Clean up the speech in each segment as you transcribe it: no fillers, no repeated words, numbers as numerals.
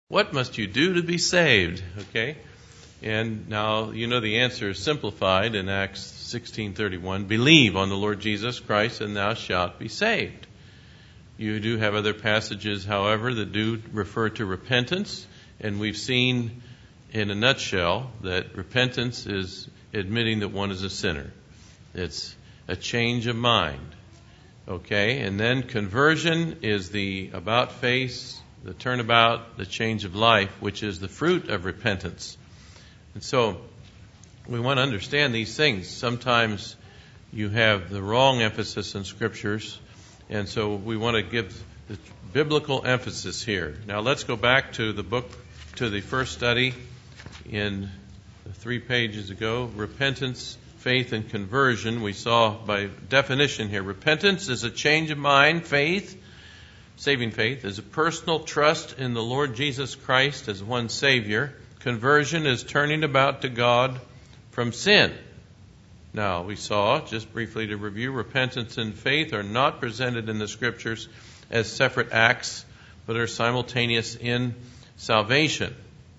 What must you do to be saved? Okay? And now you know the answer is simplified in Acts 16:31. Believe on the Lord Jesus Christ and thou shalt be saved. You do have other passages, however, that do refer to repentance. And we've seen in a nutshell that repentance is admitting that one is a sinner. It's a change of mind. Okay? And then conversion is the about face, the turnabout, the change of life, which is the fruit of repentance. And so we want to understand these things. Sometimes you have the wrong emphasis in scriptures, and so we want to give the biblical emphasis here. Now let's go back to the book, to the first study in 3 pages ago, repentance, faith, and conversion. We saw by definition here, repentance is a change of mind. Faith, saving faith, is a personal trust in the Lord Jesus Christ as one Savior. Conversion is turning about to God from sin. Now, we saw, just briefly to review, repentance and faith are not presented in the Scriptures as separate acts, but are simultaneous in salvation.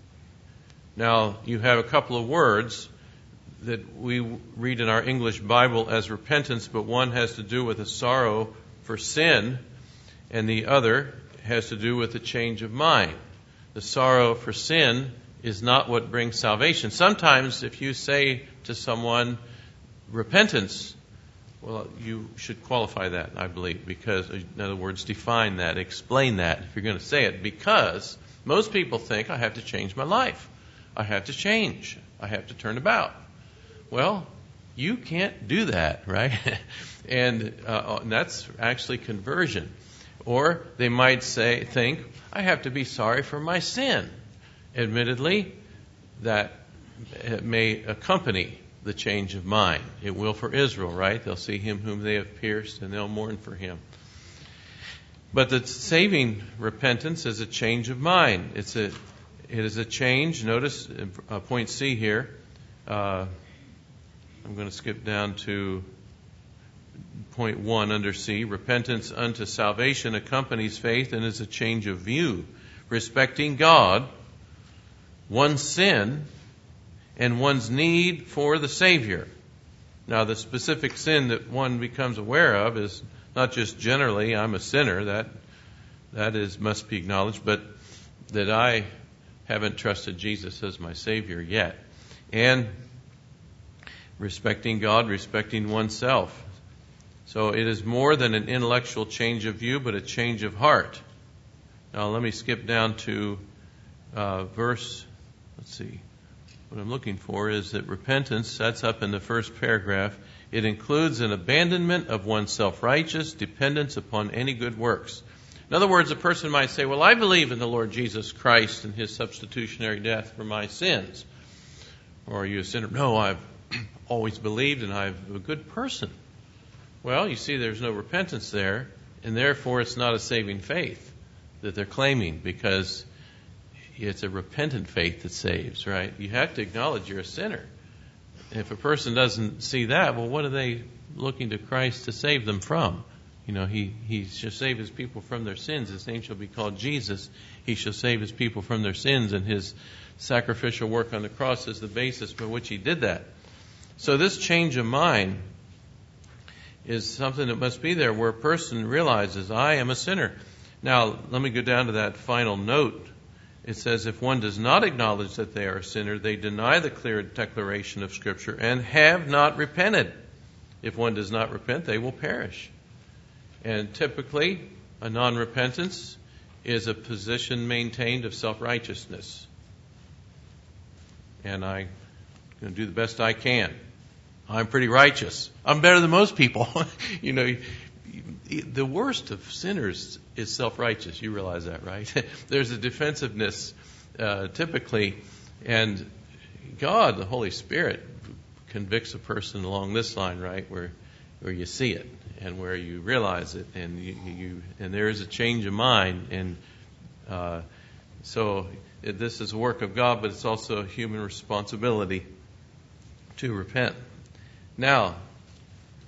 Now, you have a couple of words that we read in our English Bible as repentance, but one has to do with a sorrow for sin, and the other has to do with a change of mind. The sorrow for sin is not what brings salvation. Sometimes if you say to someone, repentance, well, you should qualify that, I believe, because, in other words, define that, explain that, if you're going to say it, because most people think, I have to change my life. I have to change. I have to turn about. Well, you can't do that, right? And that's actually conversion. Or they might think, I have to be sorry for my sin. Admittedly, that may accompany the change of mind. It will for Israel, right? They'll see him whom they have pierced, and they'll mourn for him. But the saving repentance is a change of mind. It is a change. Notice point C here. I'm going to skip down to point 1 under C. Repentance unto salvation accompanies faith and is a change of view, respecting God, one's sin, and one's need for the Savior. Now, the specific sin that one becomes aware of is not just generally, I'm a sinner, that must be acknowledged, but that I haven't trusted Jesus as my Savior yet. And respecting God, respecting oneself. So it is more than an intellectual change of view, but a change of heart. Now let me skip down to verse, let's see. What I'm looking for is that repentance, that's up in the first paragraph. It includes an abandonment of one's self-righteous dependence upon any good works. In other words, a person might say, well, I believe in the Lord Jesus Christ and His substitutionary death for my sins. Or are you a sinner? No, I've always believed and I'm a good person. Well, you see there's no repentance there, and therefore it's not a saving faith that they're claiming, because it's a repentant faith that saves, right? You have to acknowledge you're a sinner. If a person doesn't see that, well, what are they looking to Christ to save them from? You know, he shall save His people from their sins. His name shall be called Jesus. He shall save His people from their sins, and His sacrificial work on the cross is the basis by which He did that. So this change of mind is something that must be there, where a person realizes, I am a sinner. Now, let me go down to that final note. It says, if one does not acknowledge that they are a sinner, they deny the clear declaration of Scripture and have not repented. If one does not repent, they will perish. And typically, a non-repentance is a position maintained of self-righteousness. And I'm going to do the best I can. I'm pretty righteous. I'm better than most people. You know, the worst of sinners is self-righteous. You realize that, right? There's a defensiveness typically, and God, the Holy Spirit, convicts a person along this line, right, where you see it and where you realize it, and and there is a change of mind, and so this is a work of God, but it's also a human responsibility to repent. Now,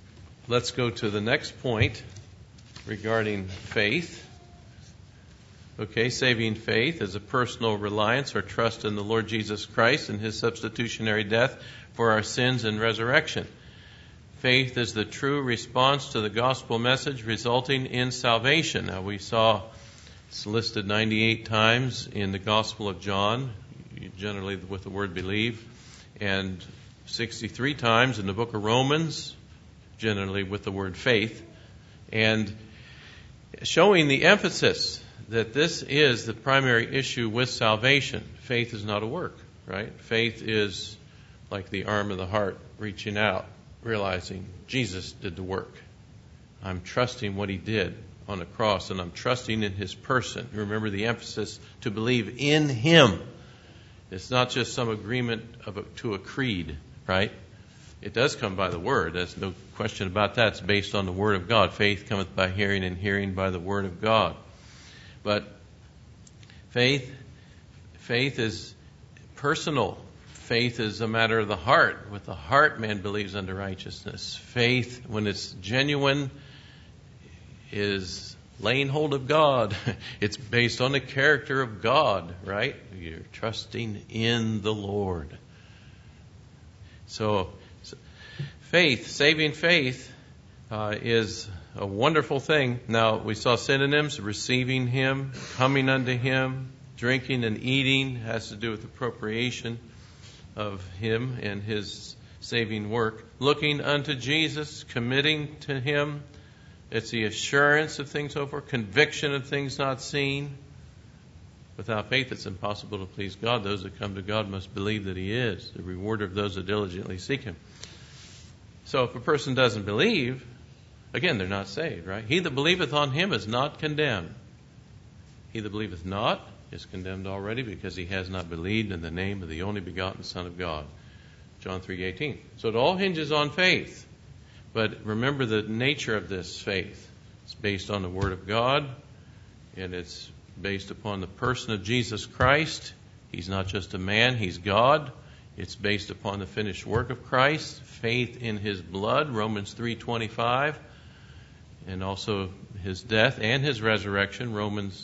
let's go to the next point regarding faith. Okay, saving faith is a personal reliance or trust in the Lord Jesus Christ and His substitutionary death for our sins and resurrection. Faith is the true response to the gospel message resulting in salvation. Now we saw it's listed 98 times in the Gospel of John, generally with the word believe, and 63 times in the book of Romans, generally with the word faith, and showing the emphasis that this is the primary issue with salvation. Faith is not a work, right? Faith is like the arm of the heart reaching out, realizing Jesus did the work. I'm trusting what He did on the cross, and I'm trusting in His person. Remember the emphasis to believe in Him. It's not just some agreement to a creed, right? It does come by the Word. There's no question about that. It's based on the Word of God. Faith cometh by hearing, and hearing by the Word of God. But faith is personal. Faith is a matter of the heart. With the heart, man believes unto righteousness. Faith, when it's genuine, is laying hold of God. It's based on the character of God, right? You're trusting in the Lord. So faith, saving faith, is a wonderful thing. Now, we saw synonyms: receiving Him, coming unto Him, drinking and eating has to do with appropriation of Him and His saving work. Looking unto Jesus, committing to Him. It's the assurance of things hoped for, conviction of things not seen. Without faith, it's impossible to please God. Those that come to God must believe that He is the rewarder of those that diligently seek Him. So if a person doesn't believe, again, they're not saved, right? He that believeth on Him is not condemned. He that believeth not is condemned already, because he has not believed in the name of the only begotten Son of God. John 3:18. So it all hinges on faith. But remember the nature of this faith. It's based on the Word of God, and it's based upon the person of Jesus Christ. He's not just a man, He's God. It's based upon the finished work of Christ, faith in His blood, Romans 3:25, and also His death and His resurrection, Romans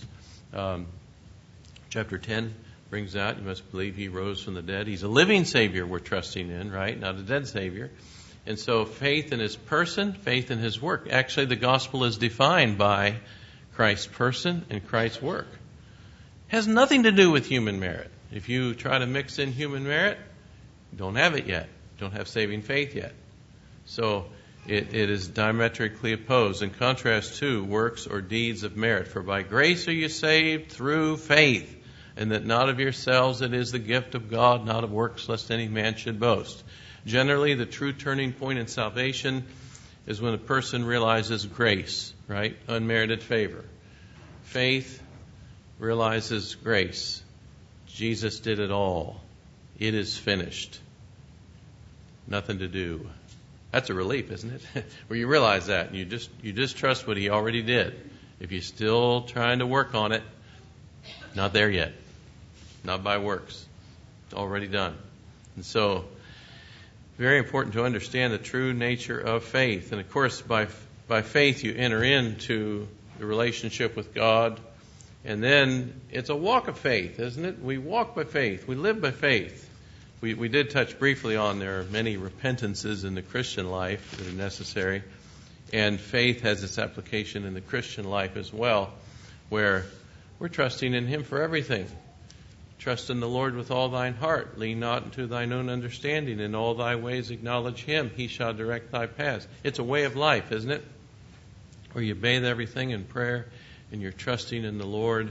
chapter 10 brings out. You must believe He rose from the dead. He's a living Savior we're trusting in, right? Not a dead Savior. And so faith in His person, faith in His work. Actually, the gospel is defined by Christ's person and Christ's work. It has nothing to do with human merit. If you try to mix in human merit, you don't have it yet. You don't have saving faith yet. So it is diametrically opposed, in contrast to works or deeds of merit. For by grace are you saved through faith, and that not of yourselves, it is the gift of God, not of works, lest any man should boast. Generally, the true turning point in salvation is when a person realizes grace, right? Unmerited favor. Faith realizes grace. Jesus did it all. It is finished. Nothing to do. That's a relief, isn't it? Where you realize that, and you just trust what He already did. If you're still trying to work on it, not there yet. Not by works. It's already done. And so, very important to understand the true nature of faith. And of course, by faith you enter into the relationship with God. And then it's a walk of faith, isn't it? We walk by faith. We live by faith. We did touch briefly on there are many repentances in the Christian life that are necessary. And faith has its application in the Christian life as well, where we're trusting in Him for everything. Trust in the Lord with all thine heart. Lean not into thine own understanding. In all thy ways acknowledge Him. He shall direct thy paths. It's a way of life, isn't it? Where you bathe everything in prayer and you're trusting in the Lord.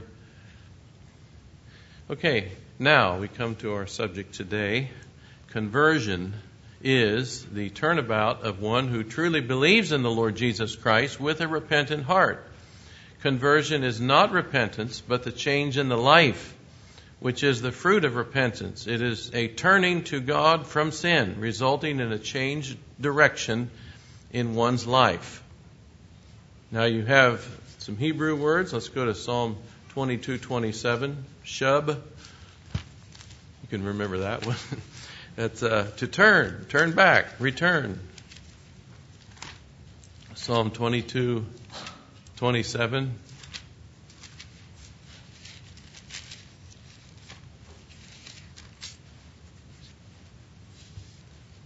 Okay, now we come to our subject today. Conversion is the turnabout of one who truly believes in the Lord Jesus Christ with a repentant heart. Conversion is not repentance, but the change in the life, which is the fruit of repentance. It is a turning to God from sin, resulting in a changed direction in one's life. Now you have some Hebrew words. Let's go to Psalm 22:27. Shub. You can remember that one. That's to turn back, return. Psalm 22:27.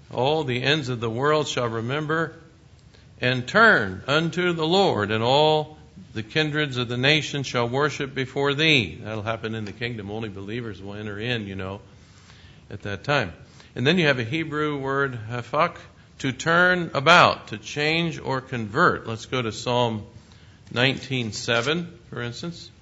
All the ends of the world shall remember and turn unto the Lord, and all the kindreds of the nations shall worship before thee. That'll happen in the kingdom. Only believers will enter in, at that time. And then you have a Hebrew word, hafak, to turn about, to change or convert. Let's go to Psalm 19:7, for instance.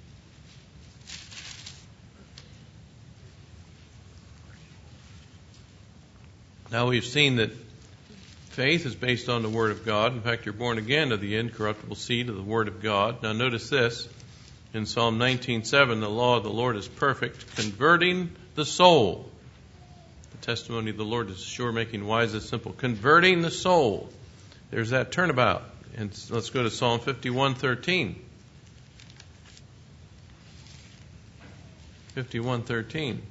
Now we've seen that faith is based on the Word of God. In fact, you're born again of the incorruptible seed of the Word of God. Now notice this. In Psalm 19:7, the law of the Lord is perfect, converting the soul. The testimony of the Lord is sure, making wise the simple. Converting the soul. There's that turnabout. And let's go to Psalm 51:13. 51:13.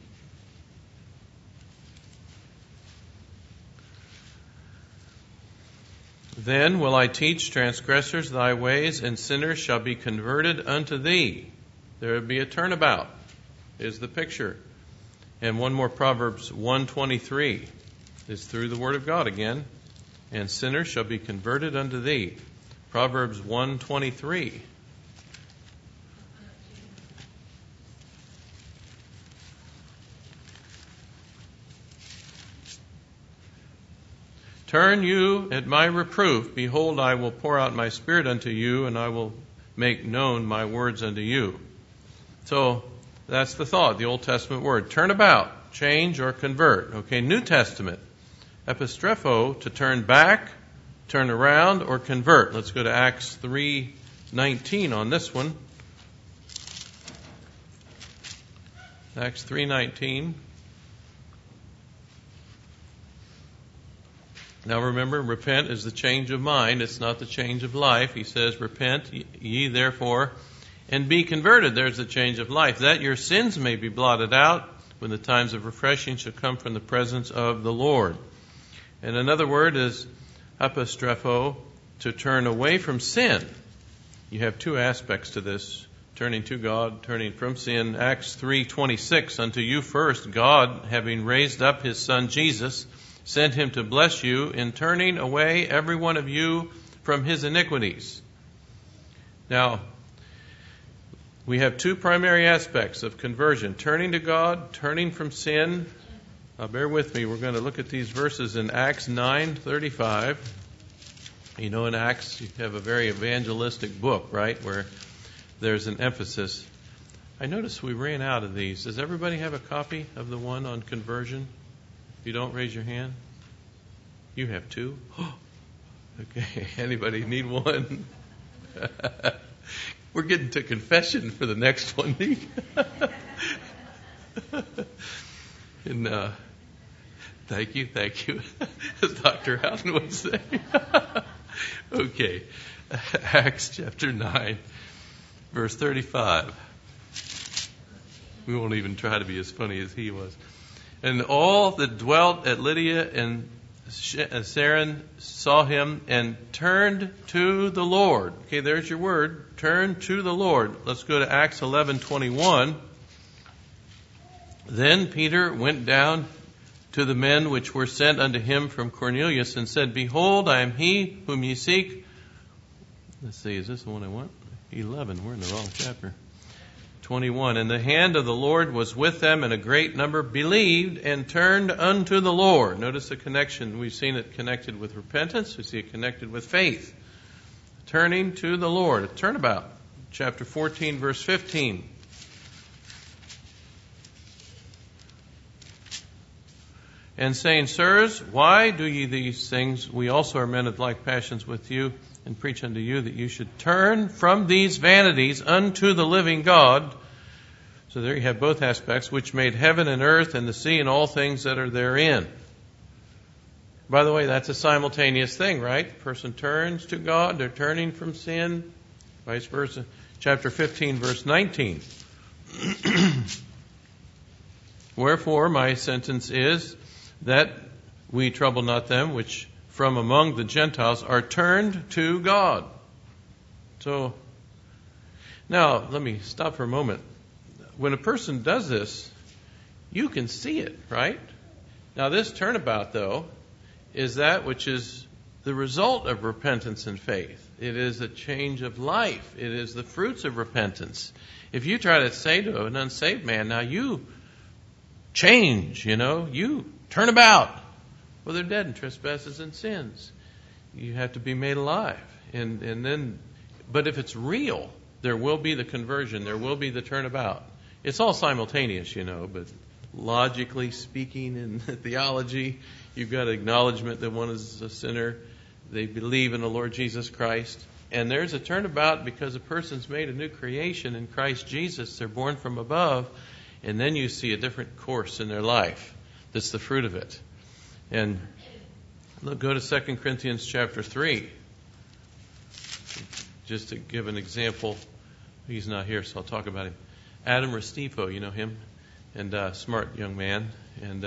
Then will I teach transgressors thy ways, and sinners shall be converted unto thee. There will be a turnabout, is the picture. And one more, Proverbs 1:23 is through the Word of God again. And sinners shall be converted unto thee. Proverbs 1:23. Turn you at my reproof. Behold, I will pour out my spirit unto you, and I will make known my words unto you. So that's the thought, the Old Testament word. Turn about, change or convert. Okay, New Testament. Epistrepho, to turn back, turn around, or convert. Let's go to Acts 3:19 on this one. Acts 3:19. Now remember, repent is the change of mind. It's not the change of life. He says, repent ye therefore and be converted. There's the change of life. That your sins may be blotted out when the times of refreshing shall come from the presence of the Lord. And another word is apostrepho, to turn away from sin. You have two aspects to this. Turning to God, turning from sin. Acts 3:26, unto you first, God, having raised up his Son Jesus, sent him to bless you in turning away every one of you from his iniquities. Now, we have two primary aspects of conversion. Turning to God, turning from sin. Now bear with me, we're going to look at these verses in Acts 9:35. In Acts you have a very evangelistic book, right, where there's an emphasis. I noticed we ran out of these. Does everybody have a copy of the one on conversion? If you don't, raise your hand. You have two? Okay, anybody need one? We're getting to confession for the next one. And thank you, as Dr. Houghton would say. Okay, Acts chapter 9, verse 35. We won't even try to be as funny as he was. And all that dwelt at Lydia and Saron saw him and turned to the Lord. Okay, there's your word. Turn to the Lord. Let's go to Acts 11:21. Then Peter went down to the men which were sent unto him from Cornelius and said, Behold, I am he whom ye seek. Let's see, is this the one I want? 11. We're in the wrong chapter. 21. And the hand of the Lord was with them, and a great number believed and turned unto the Lord. Notice the connection. We've seen it connected with repentance. We see it connected with faith. Turning to the Lord. A turnabout. Chapter 14, verse 15. And saying, Sirs, why do ye these things? We also are men of like passions with you, and preach unto you that you should turn from these vanities unto the living God. So there you have both aspects, which made heaven and earth and the sea and all things that are therein. By the way, that's a simultaneous thing, right? The person turns to God, they're turning from sin, vice versa. Chapter 15, verse 19. Wherefore my sentence is that we trouble not them which from among the Gentiles are turned to God. So, now let me stop for a moment. When a person does this, you can see it, right? Now this turnabout, though, is that which is the result of repentance and faith. It is a change of life. It is the fruits of repentance. If you try to say to an unsaved man, now you change, you turn about. Well, they're dead in trespasses and sins. You have to be made alive. But if it's real, there will be the conversion. There will be the turnabout. It's all simultaneous, but logically speaking in theology, you've got acknowledgement that one is a sinner. They believe in the Lord Jesus Christ. And there's a turnabout because a person's made a new creation in Christ Jesus. They're born from above. And then you see a different course in their life. That's the fruit of it. And look, go to 2 Corinthians chapter 3. Just to give an example. He's not here, so I'll talk about him. Adam Restrepo, you know him? And smart young man. And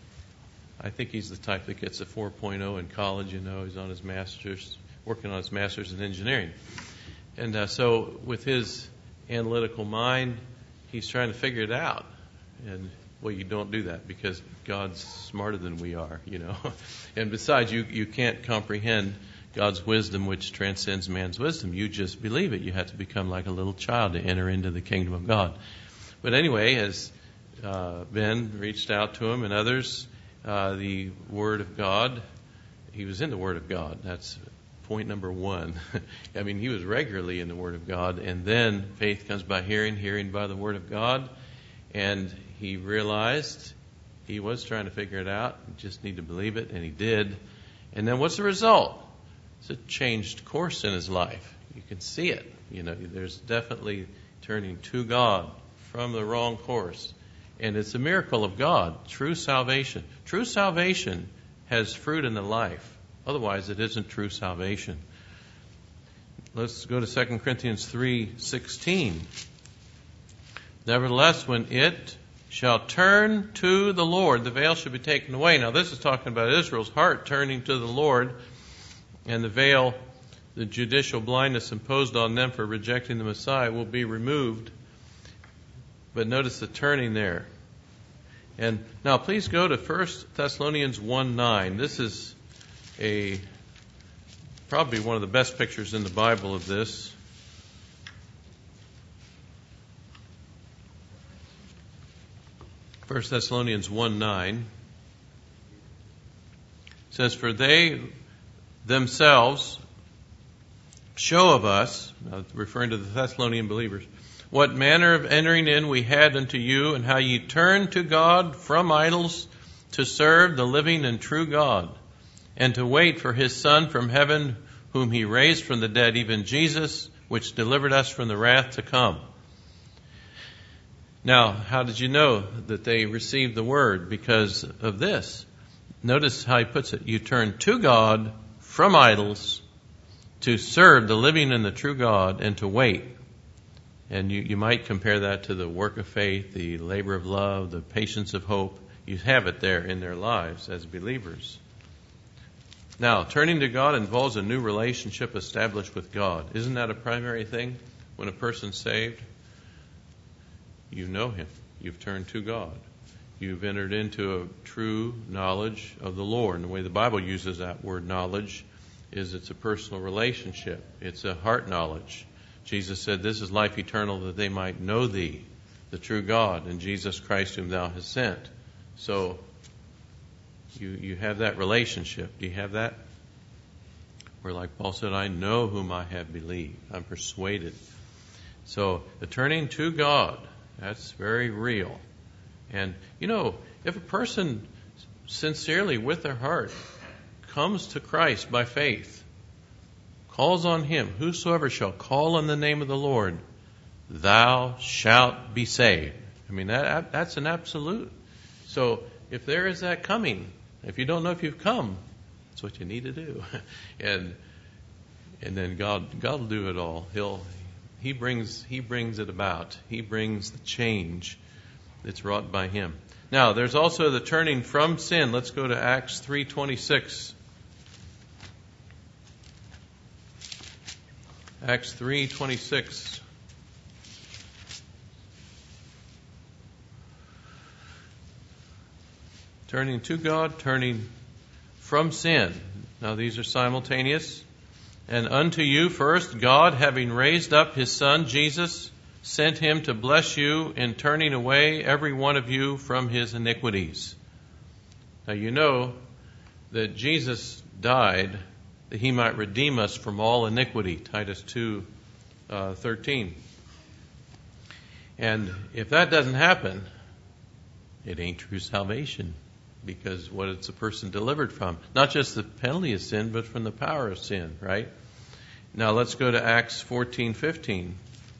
I think he's the type that gets a 4.0 in college. He's on his master's, working on his master's in engineering. And so with his analytical mind, he's trying to figure it out. And, well, you don't do that because God's smarter than we are, And besides, you can't comprehend God's wisdom, which transcends man's wisdom. You just believe it. You have to become like a little child to enter into the kingdom of God. But anyway, as Ben reached out to him and others, the Word of God, he was in the Word of God. That's point number one. He was regularly in the Word of God. And then faith comes by hearing, hearing by the Word of God. And he realized he was trying to figure it out. You just need to believe it, and he did. And then what's the result? It's a changed course in his life. You can see it. There's definitely turning to God from the wrong course. And it's a miracle of God, true salvation. True salvation has fruit in the life. Otherwise, it isn't true salvation. Let's go to 2 Corinthians 3:16. Nevertheless, when it shall turn to the Lord, the veil shall be taken away. Now, this is talking about Israel's heart turning to the Lord, and the veil, the judicial blindness imposed on them for rejecting the Messiah, will be removed. But notice the turning there. And now please go to 1 Thessalonians 1:9. This is probably one of the best pictures in the Bible of this. 1 Thessalonians 1:9 says, "For they themselves show of us," referring to the Thessalonian believers, "what manner of entering in we had unto you, and how ye turned to God from idols to serve the living and true God, and to wait for his Son from heaven, whom he raised from the dead, even Jesus, which delivered us from the wrath to come." Now, how did you know that they received the word? Because of this. Notice how he puts it. You turn to God from idols to serve the living and the true God, and to wait. And you might compare that to the work of faith, the labor of love, the patience of hope. You have it there in their lives as believers. Now, turning to God involves a new relationship established with God. Isn't that a primary thing when a person's saved? You know him. You've turned to God. You've entered into a true knowledge of the Lord. And the way the Bible uses that word knowledge is it's a personal relationship. It's a heart knowledge. Jesus said, "This is life eternal, that they might know thee, the true God, and Jesus Christ whom thou hast sent." So you have that relationship. Do you have that? Where, like Paul said, "I know whom I have believed. I'm persuaded." So the turning to God, that's very real. And, if a person sincerely with their heart comes to Christ by faith, calls on him, "Whosoever shall call on the name of the Lord, thou shalt be saved." That's an absolute. So if there is that coming, if you don't know if you've come, that's what you need to do. And then God will do it all. He brings it about. He brings the change that's wrought by him. Now, there's also the turning from sin. Let's go to Acts 3:26. Acts 3:26. Turning to God, turning from sin. Now these are simultaneous. And unto you first, God, having raised up his Son, Jesus, sent him to bless you in turning away every one of you from his iniquities. Now you know that Jesus died that he might redeem us from all iniquity, Titus 2:13. And if that doesn't happen, it ain't true salvation, because what is a person delivered from? Not just the penalty of sin, but from the power of sin, right? Now let's go to Acts 14:15.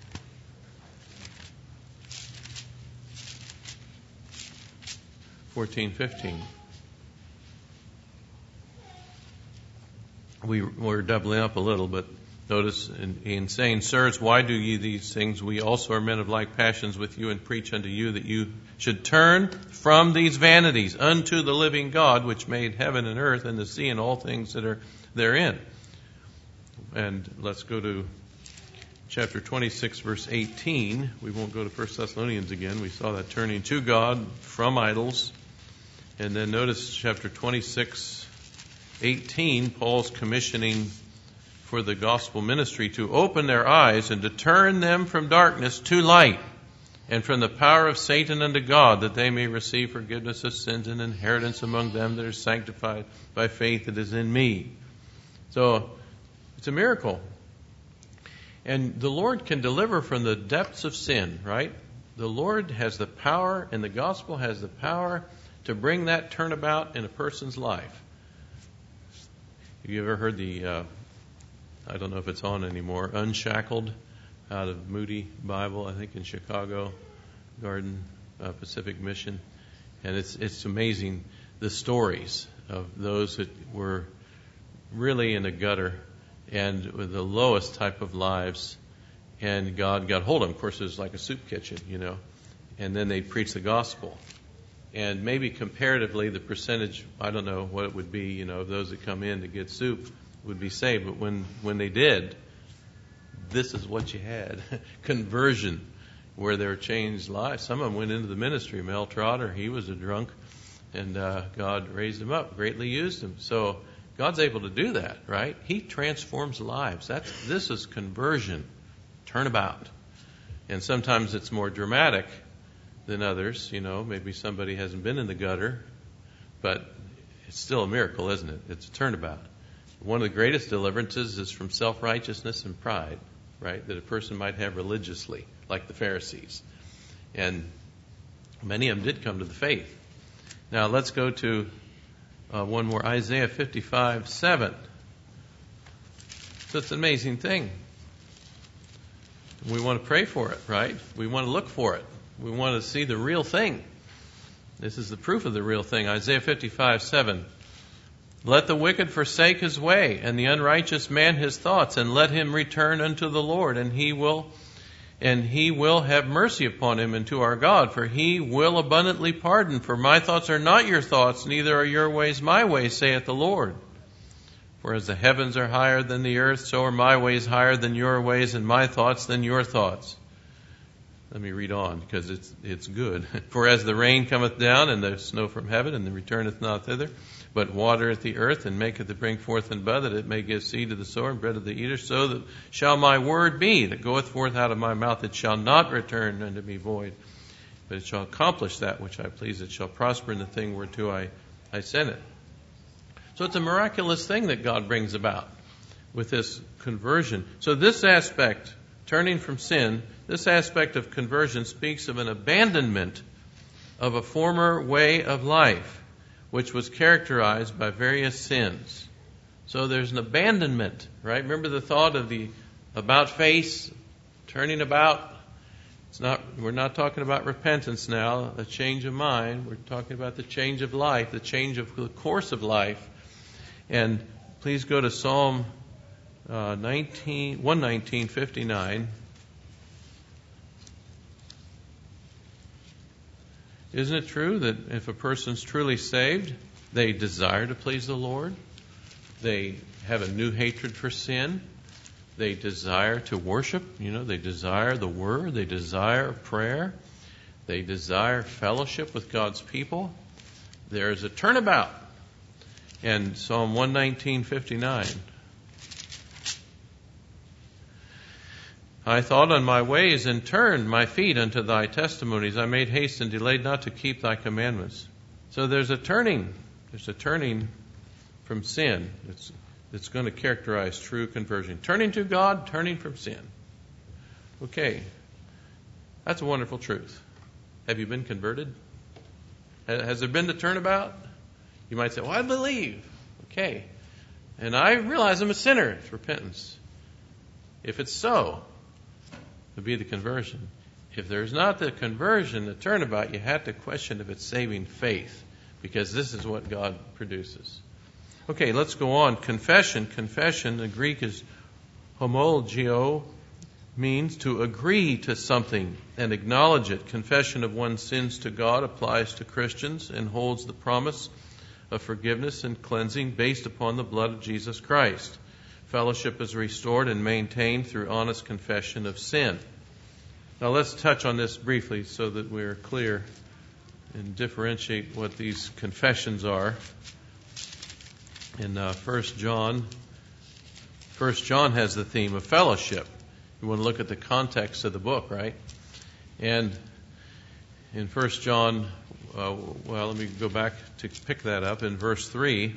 We're doubling up a little, but notice in saying, Sirs, why do ye these things? We also are men of like passions with you, and preach unto you that you should turn from these vanities unto the living God, which made heaven and earth and the sea and all things that are therein. And let's go to chapter 26, verse 18. We won't go to 1 Thessalonians again. We saw that turning to God from idols. And then notice chapter 26, 18, Paul's commissioning for the gospel ministry to open their eyes and to turn them from darkness to light, and from the power of Satan unto God, that they may receive forgiveness of sins and inheritance among them that are sanctified by faith that is in me. So it's a miracle. And the Lord can deliver from the depths of sin, right? The Lord has the power, and the gospel has the power to bring that turnabout in a person's life. Have you ever heard the, I don't know if it's on anymore, Unshackled, out of Moody Bible, I think in Chicago, Garden Pacific Mission? And it's amazing, the stories of those that were really in the gutter and with the lowest type of lives, and God got hold of them. Of course, it was like a soup kitchen, and then they preached the gospel. And maybe comparatively, the percentage, I don't know what it would be, of those that come in to get soup would be saved. But when they did, this is what you had. Conversion, where there were changed lives. Some of them went into the ministry. Mel Trotter, he was a drunk, and God raised him up, greatly used him. So God's able to do that, right? He transforms lives. This is conversion, turnabout. And sometimes it's more dramatic than others. Maybe somebody hasn't been in the gutter, but it's still a miracle, isn't it? It's a turnabout. One of the greatest deliverances is from self-righteousness and pride, right? That a person might have religiously, like the Pharisees. And many of them did come to the faith. Now let's go to one more, Isaiah 55:7. So it's an amazing thing. We want to pray for it, right? We want to look for it. We want to see the real thing. This is the proof of the real thing. Isaiah 55:7. Let the wicked forsake his way, and the unrighteous man his thoughts, and let him return unto the Lord, and he will have mercy upon him and to our God, for he will abundantly pardon. For my thoughts are not your thoughts, neither are your ways my ways, saith the Lord. For as the heavens are higher than the earth, so are my ways higher than your ways, and my thoughts than your thoughts. Let me read on, because it's good. For as the rain cometh down, and the snow from heaven, and returneth not thither, but watereth the earth, and maketh it bring forth and bud, that it may give seed to the sower and bread to the eater, so that shall my word be that goeth forth out of my mouth. It shall not return unto me void, but it shall accomplish that which I please. It shall prosper in the thing whereto I sent it. So it's a miraculous thing that God brings about with this conversion. So this aspect, turning from sin, this aspect of conversion speaks of an abandonment of a former way of life, which was characterized by various sins. So there's an abandonment, right? Remember the thought of the about face, turning about? We're not talking about repentance now, a change of mind. We're talking about the change of life, the change of the course of life. And please go to Psalm 119:59. Isn't it true that if a person's truly saved, they desire to please the Lord? They have a new hatred for sin. They desire to worship. They desire the Word. They desire prayer. They desire fellowship with God's people. There's a turnabout. And Psalm 119:59. I thought on my ways and turned my feet unto thy testimonies. I made haste and delayed not to keep thy commandments. So there's a turning. There's a turning from sin. It's going to characterize true conversion. Turning to God, turning from sin. Okay. That's a wonderful truth. Have you been converted? Has there been the turnabout? You might say, well, I believe. Okay. And I realize I'm a sinner. It's repentance. If it's so, to be the conversion. If there's not the conversion, the turnabout, you have to question if it's saving faith, because this is what God produces. Okay, let's go on. Confession. Confession, the Greek is homologio, means to agree to something and acknowledge it. Confession of one's sins to God applies to Christians and holds the promise of forgiveness and cleansing based upon the blood of Jesus Christ. Fellowship is restored and maintained through honest confession of sin. Now let's touch on this briefly so that we're clear and differentiate what these confessions are. In 1 John has the theme of fellowship. You want to look at the context of the book, right? And in 1 John, let me go back to pick that up in verse 3.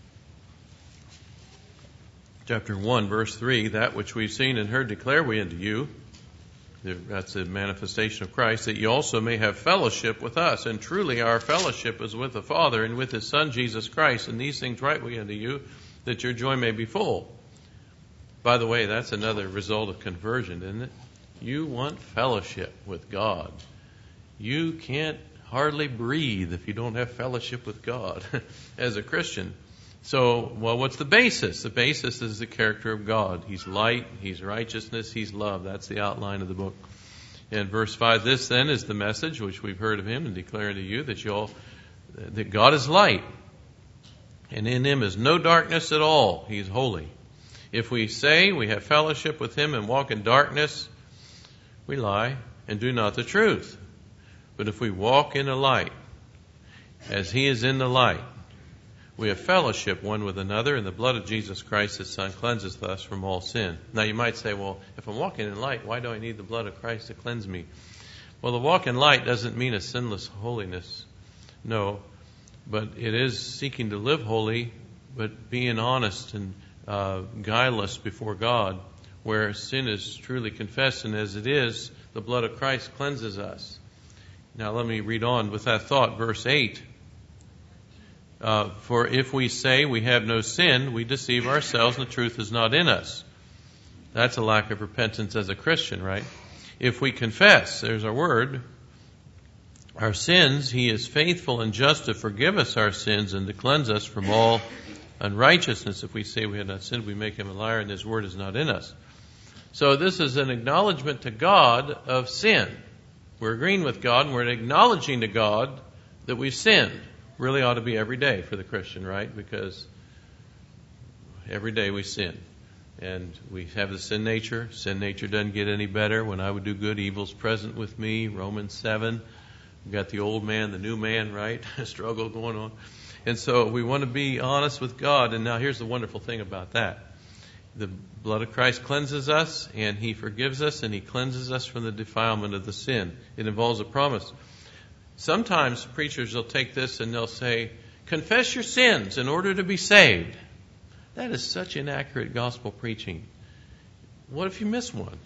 Chapter 1, verse 3, that which we've seen and heard declare we unto you. That's a manifestation of Christ, that you also may have fellowship with us. And truly our fellowship is with the Father and with His Son, Jesus Christ. And these things write we unto you, that your joy may be full. By the way, that's another result of conversion, isn't it? You want fellowship with God. You can't hardly breathe if you don't have fellowship with God as a Christian. So, what's the basis? The basis is the character of God. He's light, He's righteousness, He's love. That's the outline of the book. In verse 5, this then is the message which we've heard of Him and declare unto you, that God is light, and in Him is no darkness at all. He's holy. If we say we have fellowship with Him and walk in darkness, we lie and do not the truth. But if we walk in the light, as He is in the light, we have fellowship one with another, and the blood of Jesus Christ, His Son, cleanseth us from all sin. Now you might say, well, if I'm walking in light, why do I need the blood of Christ to cleanse me? Well, the walk in light doesn't mean a sinless holiness. No, but it is seeking to live holy, but being honest and guileless before God, where sin is truly confessed, and as it is, the blood of Christ cleanses us. Now let me read on with that thought, verse 8. For if we say we have no sin, we deceive ourselves and the truth is not in us. That's a lack of repentance as a Christian, right? If we confess, there's our word, our sins, He is faithful and just to forgive us our sins and to cleanse us from all unrighteousness. If we say we have not sinned, we make Him a liar and His word is not in us. So this is an acknowledgement to God of sin. We're agreeing with God and we're acknowledging to God that we've sinned. Really ought to be every day for the Christian, right? Because every day we sin. And we have the sin nature. Sin nature doesn't get any better. When I would do good, evil's present with me. Romans 7. We've got the old man, the new man, right? Struggle going on. And so we want to be honest with God. And now here's the wonderful thing about that. The blood of Christ cleanses us, and He forgives us, and He cleanses us from the defilement of the sin. It involves a promise. Sometimes preachers will take this and they'll say, confess your sins in order to be saved. That is such inaccurate gospel preaching. What if you miss one?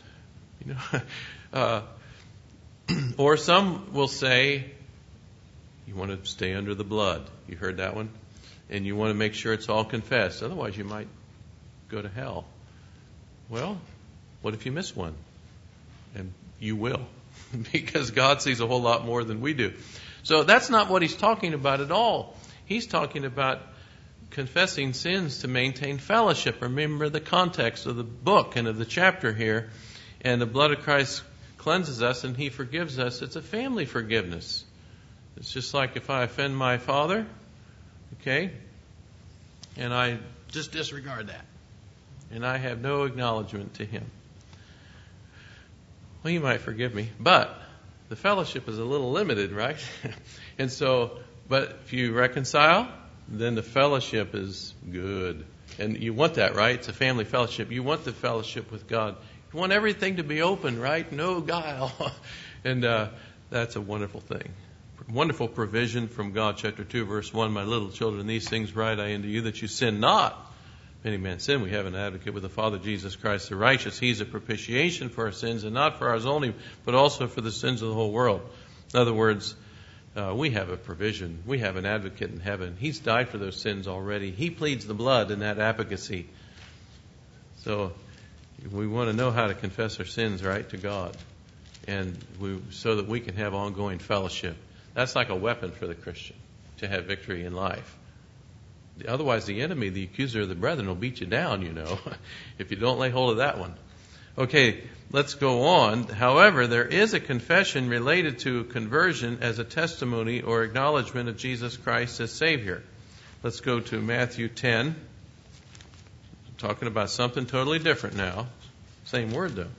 Or some will say, you want to stay under the blood. You heard that one? And you want to make sure it's all confessed. Otherwise you might go to hell. Well, what if you miss one? And you will. Because God sees a whole lot more than we do. So that's not what He's talking about at all. He's talking about confessing sins to maintain fellowship. Remember the context of the book and of the chapter here. And the blood of Christ cleanses us and He forgives us. It's a family forgiveness. It's just like if I offend my father, okay, and I just disregard that. And I have no acknowledgement to him. Well, He might forgive me, but the fellowship is a little limited, right? And so, but if you reconcile, then the fellowship is good. And you want that, right? It's a family fellowship. You want the fellowship with God. You want everything to be open, right? No guile. And that's a wonderful thing. Wonderful provision from God. Chapter 2, verse 1, my little children, these things write I unto you, that you sin not. If any man sin, we have an advocate with the Father, Jesus Christ the righteous. He's a propitiation for our sins, and not for ours only, but also for the sins of the whole world. In other words, we have a provision. We have an advocate in heaven. He's died for those sins already. He pleads the blood in that advocacy. So we want to know how to confess our sins, right, to God, and so that we can have ongoing fellowship. That's like a weapon for the Christian to have victory in life. Otherwise, the enemy, the accuser of the brethren, will beat you down, if you don't lay hold of that one. Okay, let's go on. However, there is a confession related to conversion as a testimony or acknowledgement of Jesus Christ as Savior. Let's go to Matthew 10. I'm talking about something totally different now. Same word, though.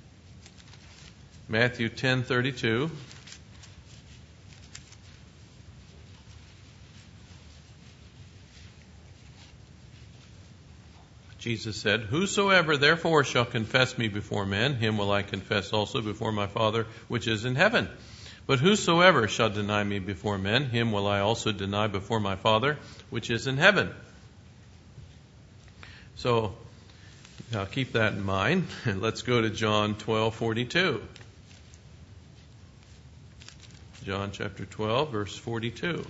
Matthew 10:32. Jesus said, whosoever therefore shall confess me before men, him will I confess also before my Father which is in heaven. But whosoever shall deny me before men, him will I also deny before my Father which is in heaven. So, now keep that in mind. Let's go to John 12:42. John chapter 12, verse 42.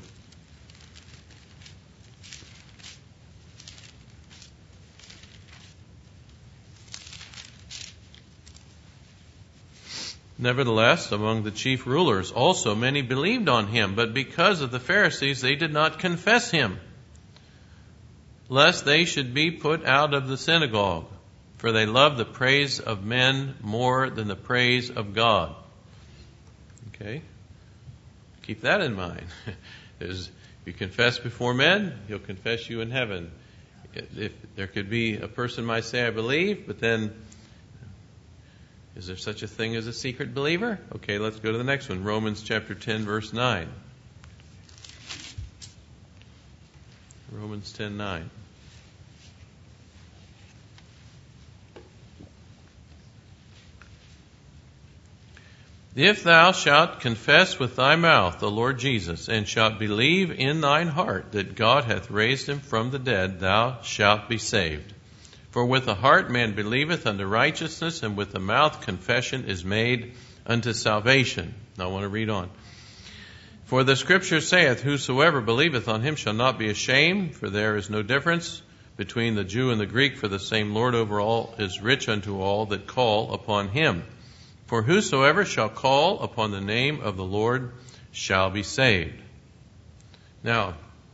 Nevertheless, among the chief rulers also many believed on him, but because of the Pharisees they did not confess him, lest they should be put out of the synagogue, for they love the praise of men more than the praise of God. Okay? Keep that in mind. If you confess before men, he'll confess you in heaven. If there could be a person might say, I believe, but then is there such a thing as a secret believer? Okay, let's go to the next one. Romans chapter 10, verse 9. Romans 10:9. If thou shalt confess with thy mouth the Lord Jesus, and shalt believe in thine heart that God hath raised him from the dead, thou shalt be saved. For with the heart man believeth unto righteousness, and with the mouth confession is made unto salvation. Now I want to read on. For the Scripture saith, whosoever believeth on him shall not be ashamed, for there is no difference between the Jew and the Greek, for the same Lord over all is rich unto all that call upon him. For whosoever shall call upon the name of the Lord shall be saved. Now,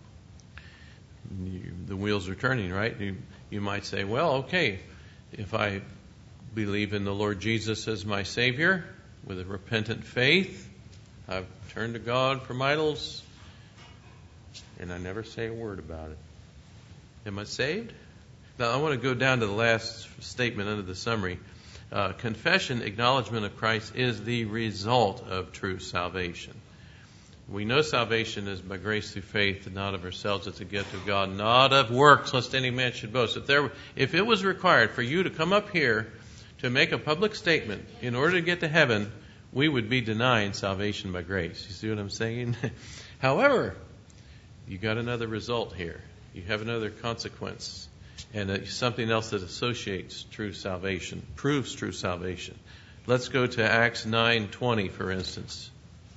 the wheels are turning, right? You might say, well, okay, if I believe in the Lord Jesus as my Savior with a repentant faith, I've turned to God from idols, and I never say a word about it. Am I saved? Now, I want to go down to the last statement under the summary. Confession, acknowledgement of Christ is the result of true salvation. We know salvation is by grace through faith, and not of ourselves. It's a gift of God, not of works, lest any man should boast. If it was required for you to come up here to make a public statement in order to get to heaven, we would be denying salvation by grace. You see what I'm saying? However, you got another result here. You have another consequence, and something else that associates true salvation, proves true salvation. Let's go to Acts 9:20, for instance.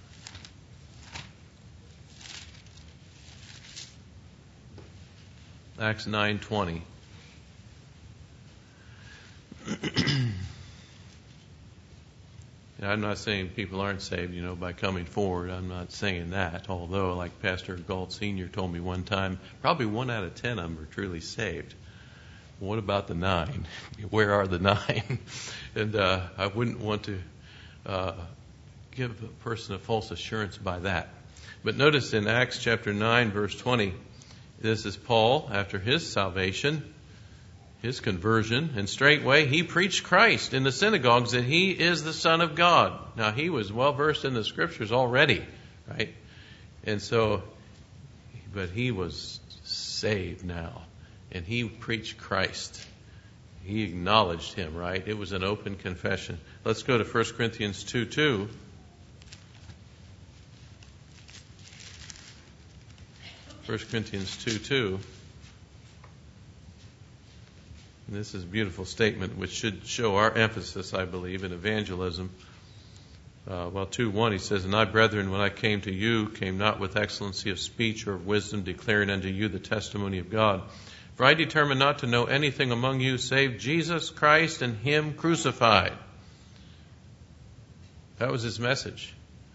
Acts 9:20. I'm not saying people aren't saved, by coming forward. I'm not saying that. Although, like Pastor Galt Sr. told me one time, probably 1 out of 10 of them are truly saved. What about the 9? Where are the 9? And I wouldn't want to give a person a false assurance by that. But notice in Acts chapter 9, verse 20, this is Paul after his salvation, his conversion, and straightway he preached Christ in the synagogues that he is the Son of God. Now he was well versed in the Scriptures already, right? And so but he was saved now. And he preached Christ. He acknowledged him, right? It was an open confession. Let's go to 1 Corinthians 2:2. 1 Corinthians 2:2. And this is a beautiful statement which should show our emphasis, I believe, in evangelism. 2:1, he says, "And I, brethren, when I came to you, came not with excellency of speech or of wisdom, declaring unto you the testimony of God. For I determined not to know anything among you save Jesus Christ and him crucified." That was his message.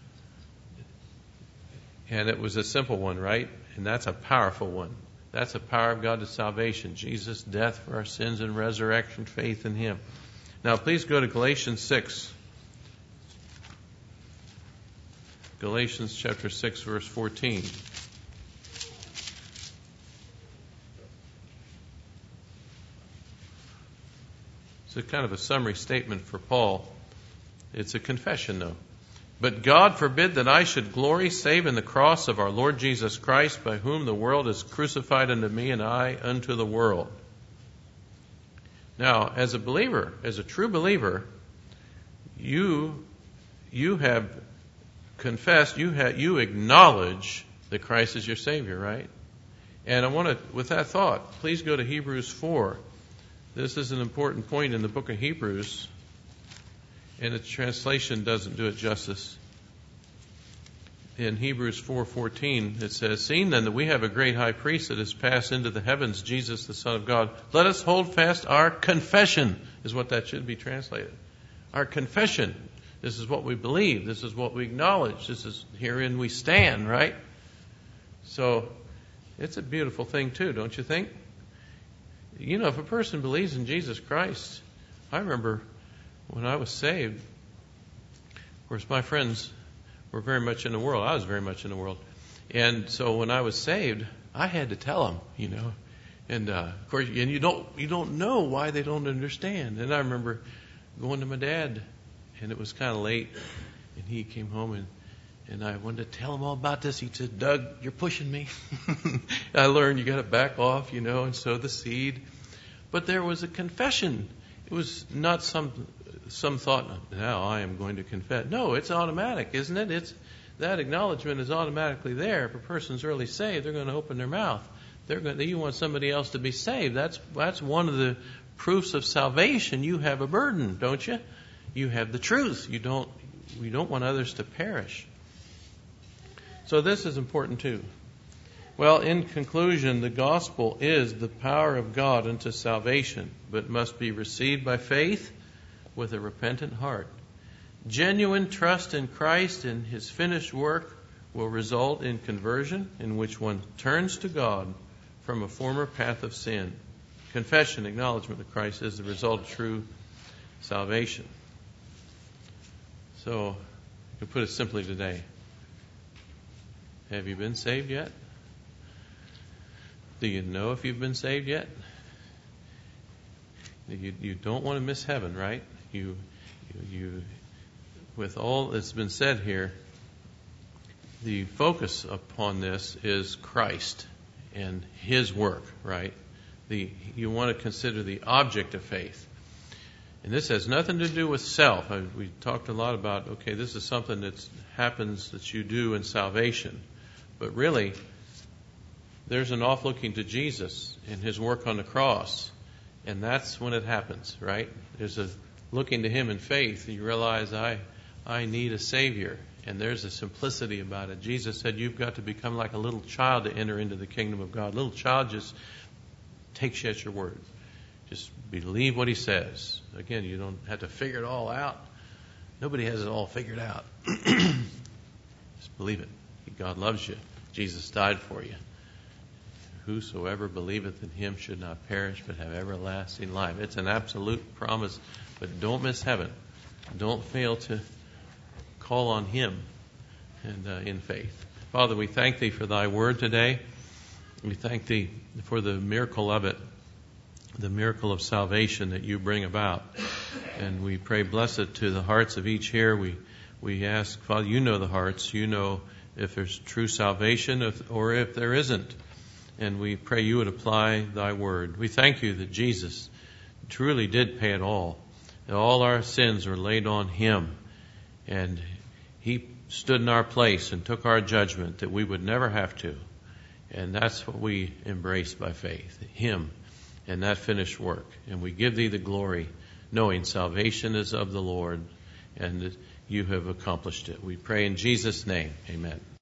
And it was a simple one, right? And that's a powerful one. That's the power of God to salvation. Jesus' death for our sins and resurrection, faith in him. Now please go to Galatians 6. Galatians chapter 6, verse 14. It's a kind of a summary statement for Paul. It's a confession, though. "But God forbid that I should glory save in the cross of our Lord Jesus Christ, by whom the world is crucified unto me, and I unto the world." Now, as a believer, as a true believer, you have confessed, you acknowledge that Christ is your Savior, right? And I want to, with that thought, please go to Hebrews 4. This is an important point in the book of Hebrews, and its translation doesn't do it justice. In Hebrews 4:14, it says, "Seeing then that we have a great high priest that has passed into the heavens, Jesus the Son of God, let us hold fast our confession," is what that should be translated. Our confession. This is what we believe. This is what we acknowledge. This is herein we stand, right? So it's a beautiful thing too, don't you think? You know, if a person believes in Jesus Christ, I remember when I was saved, of course my friends were very much in the world. I was very much in the world. And so when I was saved, I had to tell them, you know. And of course, and you don't know why they don't understand. And I remember going to my dad, and it was kind of late, and he came home, and I wanted to tell him all about this. He said, "Doug, you're pushing me." I learned you got to back off, you know, and sow the seed. But there was a confession. It was not some thought, "Now I am going to confess." No, it's automatic, isn't it? It's that acknowledgement is automatically there. If a person's really saved, they're going to open their mouth. You want somebody else to be saved. That's one of the proofs of salvation. You have a burden, don't you? You have the truth. We don't want others to perish. So this is important too. Well, in conclusion, the gospel is the power of God unto salvation, but must be received by faith with a repentant heart. Genuine trust in Christ and his finished work will result in conversion, in which one turns to God from a former path of sin. Confession, acknowledgement of Christ is the result of true salvation. So, to put it simply today, have you been saved yet? Do you know if you've been saved yet? You don't want to miss heaven, right? You with all that's been said here, the focus upon this is Christ and his work, right? You want to consider the object of faith. And this has nothing to do with self. We talked a lot about, okay, this is something that happens that you do in salvation. But really, there's an off looking to Jesus and his work on the cross. And that's when it happens, right? There's a looking to him in faith. You realize I need a Savior. And there's a simplicity about it. Jesus said you've got to become like a little child to enter into the kingdom of God. A little child just takes you at your word. Just believe what he says. Again, you don't have to figure it all out. Nobody has it all figured out. Just believe it. God loves you. Jesus died for you. Whosoever believeth in him should not perish but have everlasting life. It's an absolute promise, but don't miss heaven. Don't fail to call on him and in faith. Father, we thank thee for thy word today. We thank thee for the miracle of it, the miracle of salvation that you bring about. And we pray blessed to the hearts of each here. We ask, Father, you know the hearts. You know if there's true salvation or if there isn't. And we pray you would apply thy word. We thank you that Jesus truly did pay it all. That all our sins were laid on him. And he stood in our place and took our judgment that we would never have to. And that's what we embrace by faith, him and that finished work. And we give thee the glory, knowing salvation is of the Lord and that you have accomplished it. We pray in Jesus' name. Amen.